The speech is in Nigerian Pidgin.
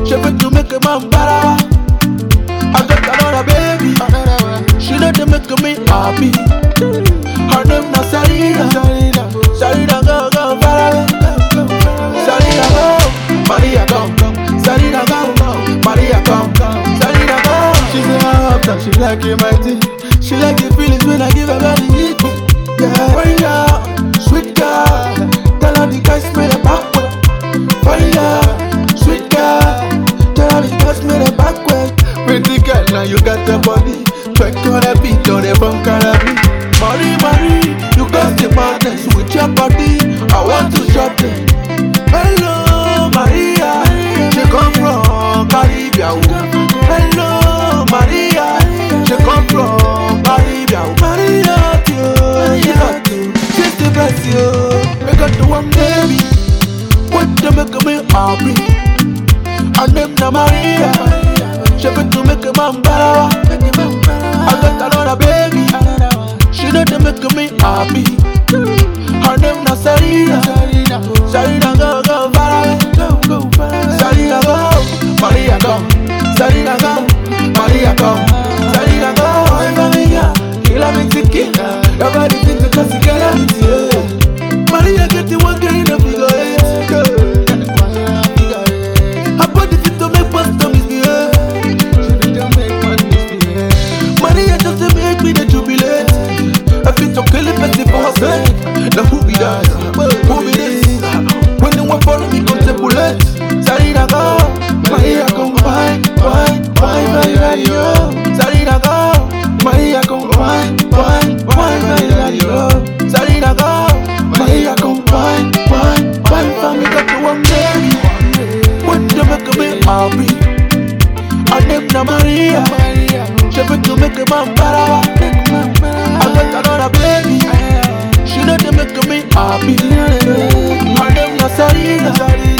She fit to make a man better. I got another baby. She know they make me happy. Her name na Sarina. Sarina go far away. Sarina go, Maria come. Sarina go, Maria come. Sarina go. She say I have that. She like it my thing. She like the feelings when I give her body heat. Yeah, Maria, sweet girl. Tell her the guys made a backward. Maria, sweet girl. Tell her the guys made a backward. Pretty girl, now you got the body. Twerk on the beat, on the bump Caribbean. Marie, you got the madness with your body. I want to shop it. Hello, Maria. She come from Caribbean. Hello, Maria. She come from Caribbean. Maria, you got to. She's the best, yo. I got the one baby. What to make me happy? Her name na Maria. She fit to make a man better. I got another baby. She know they make me happy. Her name na Sarina. Sarina go far away. Sarina go, Maria come. Sarina go, Maria come. Sarina go, Maria. Kila me tikila. Nobody think because you get it. Maria get the one girl in the figure eight. Her body fit to make bust to misbehave. Maria just to make me the jubilate. I fit to kill it, petty for her sake. Now who be that? Who be this? When they want follow me, contemplate. Sarina go, Maria come wine, very radio. Sarina go, Maria come wine, very radio. Sarina go, Maria come wine, for me got the one baby. When they make me happy, her name na Maria. She fit to make a man better. I got another baby. She know they make me happy. Her name na Sarina.